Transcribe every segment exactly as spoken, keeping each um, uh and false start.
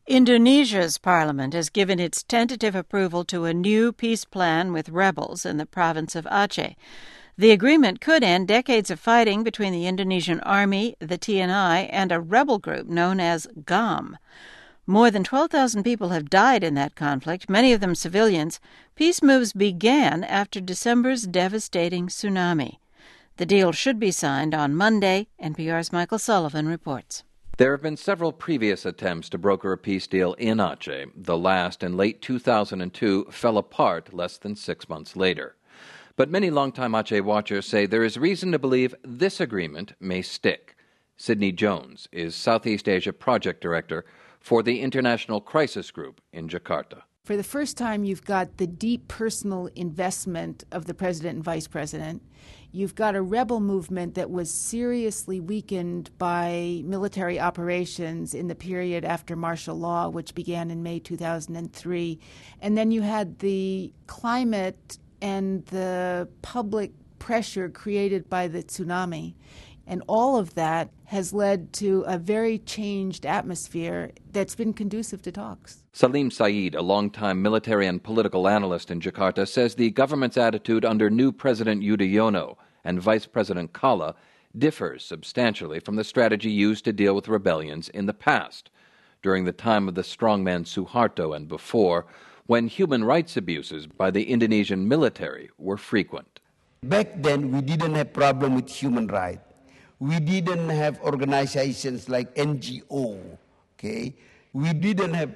Indonesia's parliament has given its tentative approval to a new peace plan with rebels in the province of Aceh. The agreement could end decades of fighting between the Indonesian army, the T N I, and a rebel group known as GAM. More than twelve thousand people have died in that conflict, many of them civilians. Peace moves began after December's devastating tsunami. The deal should be signed on Monday. N P R's Michael Sullivan reports. There have been several previous attempts to broker a peace deal in Aceh. The last, in late two thousand two, fell apart less than six months later. But many longtime Aceh watchers say there is reason to believe this agreement may stick. Sydney Jones is Southeast Asia Project Director for the International Crisis Group in Jakarta. For the first time, you've got the deep personal investment of the president and vice president. You've got a rebel movement that was seriously weakened by military operations in the period after martial law, which began in May two thousand three. And then you had the climate and the public pressure created by the tsunami. And all of that has led to a very changed atmosphere that's been conducive to talks. Salim Saeed, a longtime military and political analyst in Jakarta, says the government's attitude under new President Yudhoyono and Vice President Kala differs substantially from the strategy used to deal with rebellions in the past, during the time of the strongman Suharto and before, when human rights abuses by the Indonesian military were frequent. Back then, we didn't have problem with human rights. We didn't have organizations like N G O, okay? We didn't have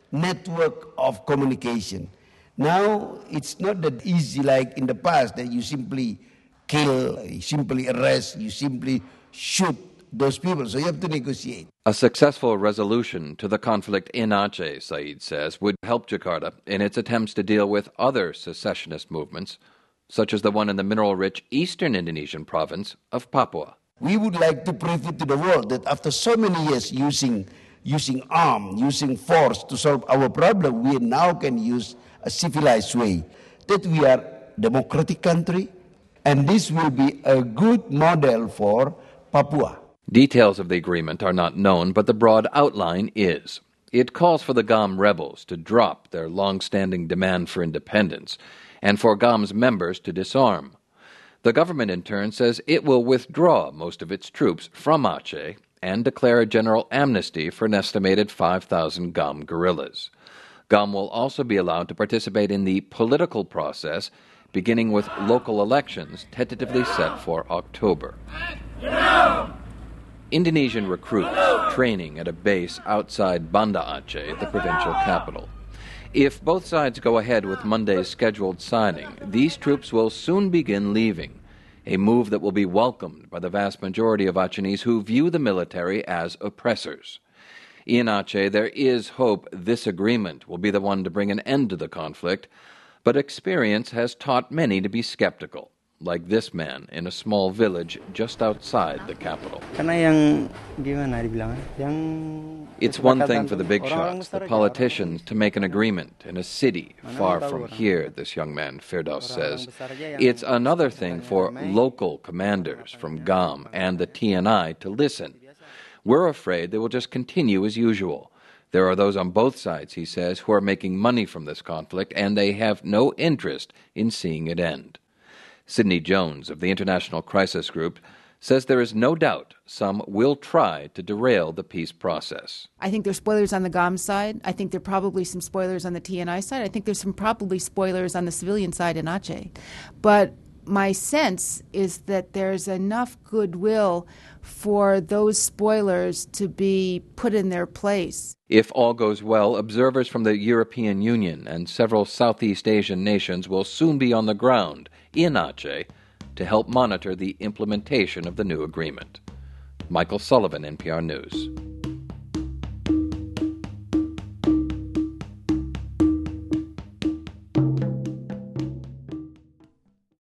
network of communication. Now, it's not that easy like in the past that you simply kill, you simply arrest, you simply shoot those people. So you have to negotiate. A successful resolution to the conflict in Aceh, Saeed says, would help Jakarta in its attempts to deal with other secessionist movements, such as the one in the mineral-rich eastern Indonesian province of Papua. We would like to prove it to the world that after so many years using using arm, using force to solve our problem, we now can use a civilized way, that we are a democratic country, and this will be a good model for Papua. Details of the agreement are not known, but the broad outline is. It calls for the GAM rebels to drop their long-standing demand for independence and for GAM's members to disarm. The government, in turn, says it will withdraw most of its troops from Aceh and declare a general amnesty for an estimated five thousand GAM guerrillas. GAM will also be allowed to participate in the political process, beginning with local elections tentatively set for October. Indonesian recruits training at a base outside Banda Aceh, the provincial capital. If both sides go ahead with Monday's scheduled signing, these troops will soon begin leaving, a move that will be welcomed by the vast majority of Acehnese who view the military as oppressors. In Aceh, there is hope this agreement will be the one to bring an end to the conflict, but experience has taught many to be skeptical, like this man in a small village just outside the capital. It's one thing for the big shots, the politicians, to make an agreement in a city far from here, this young man, Firdaus, says. It's another thing for local commanders from GAM and the T N I to listen. We're afraid they will just continue as usual. There are those on both sides, he says, who are making money from this conflict, and they have no interest in seeing it end. Sydney Jones of the International Crisis Group says there is no doubt some will try to derail the peace process. I think there's spoilers on the GAM side. I think there are probably some spoilers on the T N I side. I think there's some probably spoilers on the civilian side in Aceh. But my sense is that there's enough goodwill for those spoilers to be put in their place. If all goes well, observers from the European Union and several Southeast Asian nations will soon be on the ground in Aceh to help monitor the implementation of the new agreement. Michael Sullivan, N P R News.